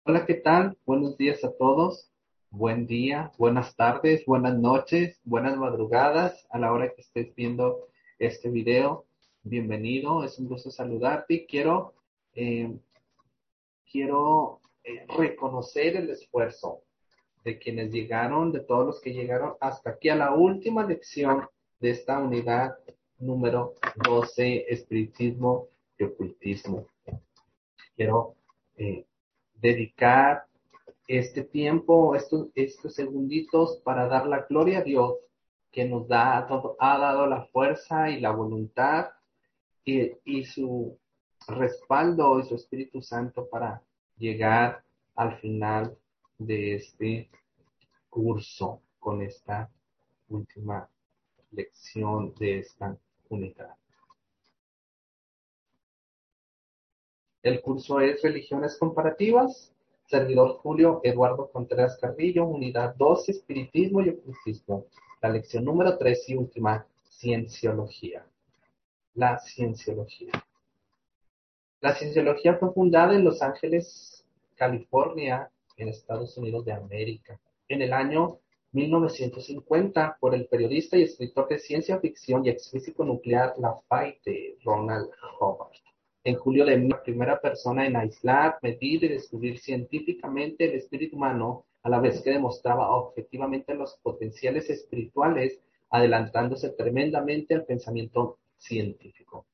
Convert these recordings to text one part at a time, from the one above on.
Hola, ¿qué tal? Buenos días a todos. Buen día, buenas tardes, buenas noches, buenas madrugadas a la hora que estés viendo este video. Bienvenido, es un gusto saludarte y eh, quiero reconocer el esfuerzo de quienes llegaron, de todos los que llegaron hasta aquí a la última lección de esta unidad número 12, Espiritismo y Ocultismo. Quiero eh, dedicar este tiempo, estos segunditos para dar la gloria a Dios que nos ha dado la fuerza y la voluntad y su respaldo y su Espíritu Santo para llegar al final de este curso con esta última lección de esta unidad. El curso es Religiones Comparativas. Servidor Julio Eduardo Contreras Carrillo, Unidad 2, Espiritismo y Ocultismo. La lección número 3 y última, Cienciología. La Cienciología. La Cienciología fue fundada en Los Ángeles, California, en Estados Unidos de América, en el año 1950 por el periodista y escritor de ciencia ficción y exfísico nuclear Lafayette Ronald Hubbard. En julio de la primera persona en aislar, medir y descubrir científicamente el espíritu humano, a la vez que demostraba objetivamente los potenciales espirituales, adelantándose tremendamente al pensamiento científico.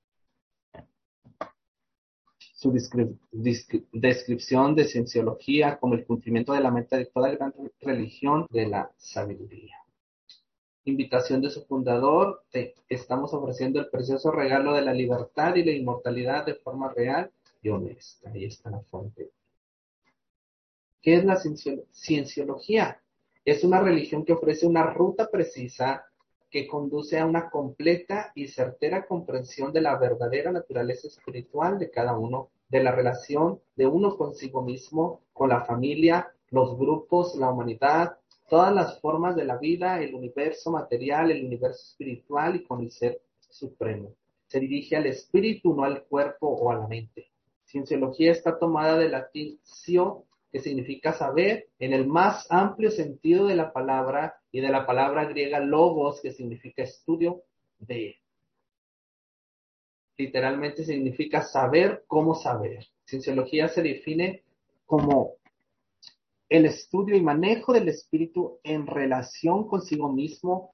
Su descripción de cienciología como el cumplimiento de la meta de toda gran religión de la sabiduría. Invitación de su fundador, te estamos ofreciendo el precioso regalo de la libertad y la inmortalidad de forma real y honesta. Ahí está la fuente. ¿Qué es la cienciología? Es una religión que ofrece una ruta precisa que conduce a una completa y certera comprensión de la verdadera naturaleza espiritual de cada uno, de la relación de uno consigo mismo, con la familia, los grupos, la humanidad, todas las formas de la vida, el universo material, el universo espiritual y con el ser supremo. Se dirige al espíritu, no al cuerpo o a la mente. Cienciología está tomada del latín scio, que significa saber, en el más amplio sentido de la palabra, y de la palabra griega logos, que significa estudio de. Literalmente significa saber cómo saber. Cienciología se define como el estudio y manejo del espíritu en relación consigo mismo.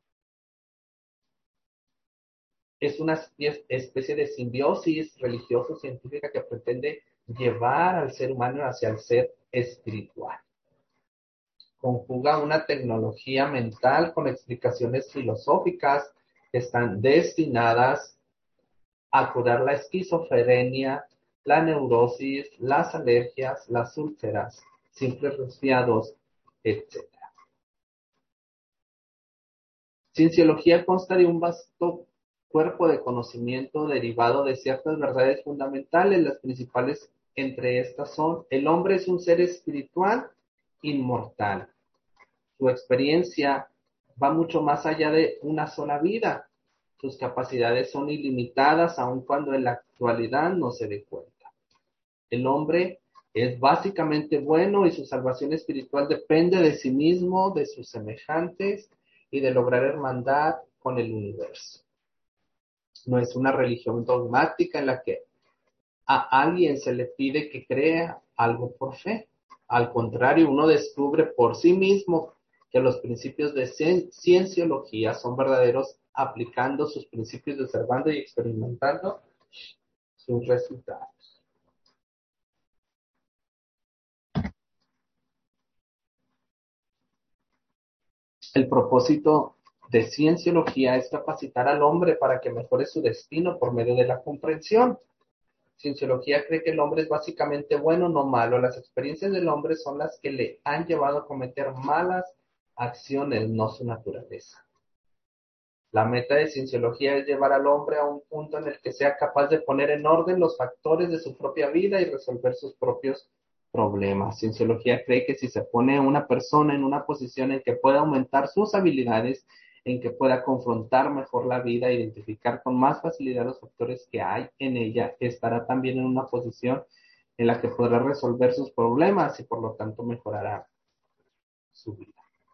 Es una especie de simbiosis religioso-científica que pretende llevar al ser humano hacia el ser espiritual. Conjuga una tecnología mental con explicaciones filosóficas que están destinadas a curar la esquizofrenia, la neurosis, las alergias, las úlceras, simples resfriados, etc. Cienciología consta de un vasto cuerpo de conocimiento derivado de ciertas verdades fundamentales. Las principales entre estas son: el hombre es un ser espiritual inmortal. Su experiencia va mucho más allá de una sola vida. Sus capacidades son ilimitadas, aun cuando en la actualidad no se dé cuenta. El hombre es básicamente bueno y su salvación espiritual depende de sí mismo, de sus semejantes y de lograr hermandad con el universo. No es una religión dogmática en la que a alguien se le pide que crea algo por fe. Al contrario, uno descubre por sí mismo que los principios de cienciología son verdaderos aplicando sus principios, observando y experimentando sus resultados. El propósito de cienciología es capacitar al hombre para que mejore su destino por medio de la comprensión. Cienciología cree que el hombre es básicamente bueno, no malo. Las experiencias del hombre son las que le han llevado a cometer malas acciones, no su naturaleza. La meta de cienciología es llevar al hombre a un punto en el que sea capaz de poner en orden los factores de su propia vida y resolver sus propios problemas. Cienciología cree que si se pone a una persona en una posición en que pueda aumentar sus habilidades, en que pueda confrontar mejor la vida, identificar con más facilidad los factores que hay en ella, estará también en una posición en la que podrá resolver sus problemas y por lo tanto mejorará su vida.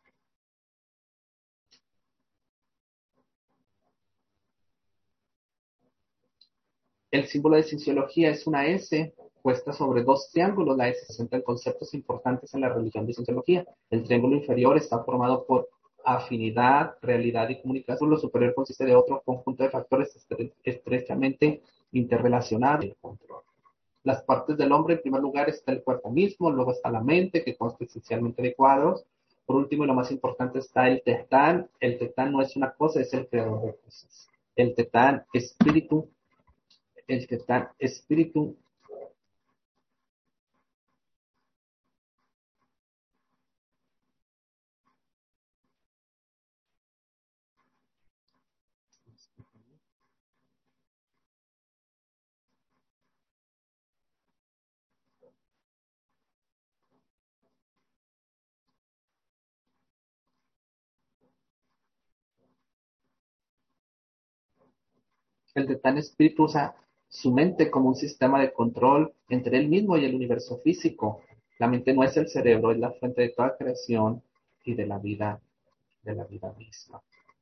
El símbolo de cienciología es una S puesta sobre dos triángulos. La S se centra en conceptos importantes en la religión de cienciología. El triángulo inferior está formado por afinidad, realidad y comunicación. Lo superior consiste de otro conjunto de factores estrechamente interrelacionados. Las partes del hombre, en primer lugar, está el cuerpo mismo, luego está la mente, que consta esencialmente de cuadros. Por último, y lo más importante, está el tetán. El tetán no es una cosa, es el creador de cosas. El tetán, espíritu. El tetán, espíritu. El tetán espíritu usa su mente como un sistema de control entre él mismo y el universo físico. La mente no es el cerebro, es la fuente de toda creación y de la vida misma.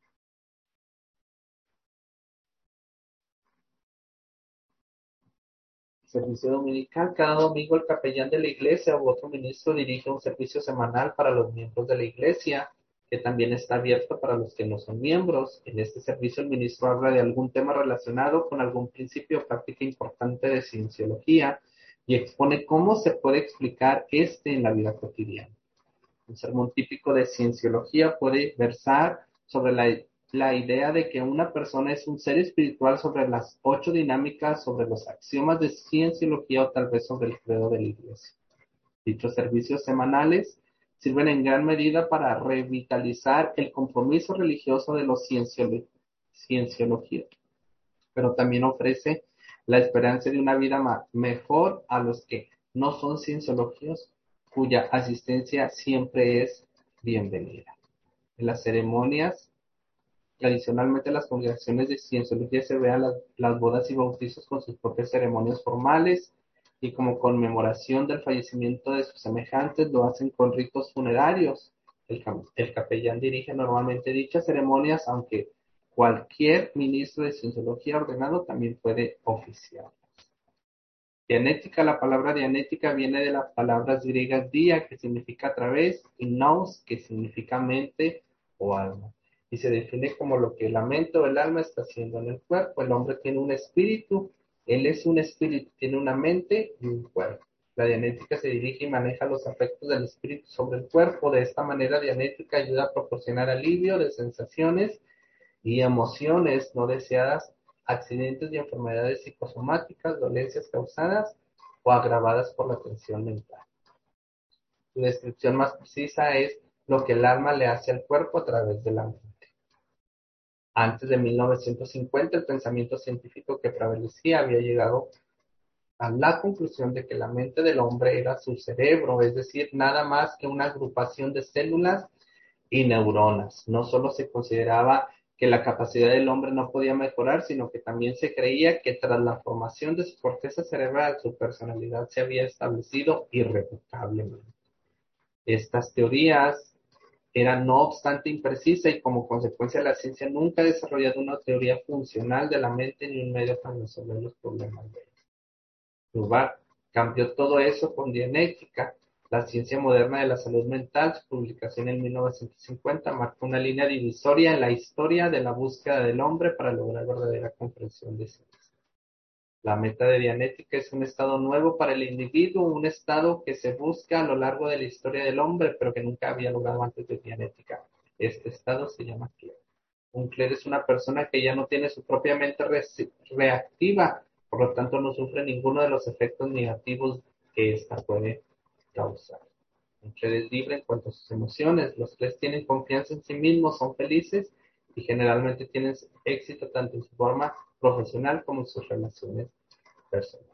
Servicio dominical. Cada domingo el capellán de la iglesia u otro ministro dirige un servicio semanal para los miembros de la iglesia, que también está abierto para los que no son miembros. En este servicio el ministro habla de algún tema relacionado con algún principio o práctica importante de cienciología y expone cómo se puede explicar este en la vida cotidiana. Un sermón típico de cienciología puede versar sobre la idea de que una persona es un ser espiritual, sobre las 8 dinámicas, sobre los axiomas de cienciología o tal vez sobre el credo de la iglesia. Dichos servicios semanales sirven en gran medida para revitalizar el compromiso religioso de los cienciología, pero también ofrece la esperanza de una vida mejor a los que no son cienciologos, cuya asistencia siempre es bienvenida. En las ceremonias, tradicionalmente las congregaciones de cienciología se vean las bodas y bautizos con sus propias ceremonias formales y como conmemoración del fallecimiento de sus semejantes lo hacen con ritos funerarios. El capellán dirige normalmente dichas ceremonias, aunque cualquier ministro de cienciología ordenado también puede oficiar. Dianética, la palabra dianética viene de las palabras griegas dia, que significa a través, y nous, que significa mente o alma. Y se define como lo que la mente o el alma está haciendo en el cuerpo. El hombre tiene un espíritu, él es un espíritu, tiene una mente y un cuerpo. La dianética se dirige y maneja los afectos del espíritu sobre el cuerpo. De esta manera, dianética ayuda a proporcionar alivio de sensaciones y emociones no deseadas, accidentes y enfermedades psicosomáticas, dolencias causadas o agravadas por la tensión mental. Su descripción más precisa es lo que el alma le hace al cuerpo a través de la mente. Antes de 1950, el pensamiento científico que prevalecía había llegado a la conclusión de que la mente del hombre era su cerebro, es decir, nada más que una agrupación de células y neuronas. No solo se consideraba que la capacidad del hombre no podía mejorar, sino que también se creía que tras la formación de su corteza cerebral, su personalidad se había establecido irrevocablemente. Estas teorías eran no obstante imprecisas y como consecuencia la ciencia nunca ha desarrollado una teoría funcional de la mente ni un medio para resolver los problemas de ella. Lubar cambió todo eso con Dianética, la ciencia moderna de la salud mental. Su publicación en 1950 marcó una línea divisoria en la historia de la búsqueda del hombre para lograr verdadera comprensión de sí mismo. La meta de Dianética es un estado nuevo para el individuo, un estado que se busca a lo largo de la historia del hombre, pero que nunca había logrado antes de Dianética. Este estado se llama clero. Un clero es una persona que ya no tiene su propia mente reactiva, por lo tanto no sufre ninguno de los efectos negativos que ésta puede causar. Un clero es libre en cuanto a sus emociones. Los cleros tienen confianza en sí mismos, son felices y generalmente tienen éxito tanto en su forma profesional como en sus relaciones personales.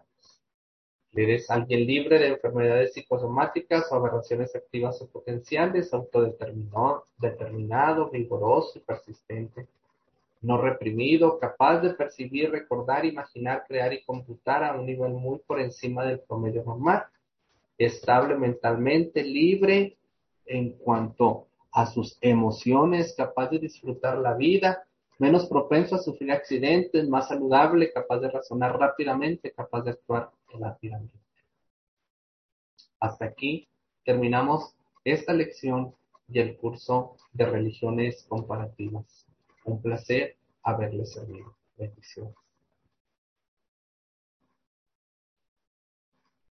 Eres alguien libre de enfermedades psicosomáticas o aberraciones activas o potenciales, autodeterminado, vigoroso y persistente. no reprimido, capaz de percibir, recordar, imaginar, crear y computar a un nivel muy por encima del promedio normal, estable mentalmente, libre en cuanto a sus emociones, capaz de disfrutar la vida, menos propenso a sufrir accidentes, más saludable, capaz de razonar rápidamente, capaz de actuar rápidamente. Hasta aquí terminamos esta lección y el curso de religiones comparativas. Un placer haberles servido. Bendiciones.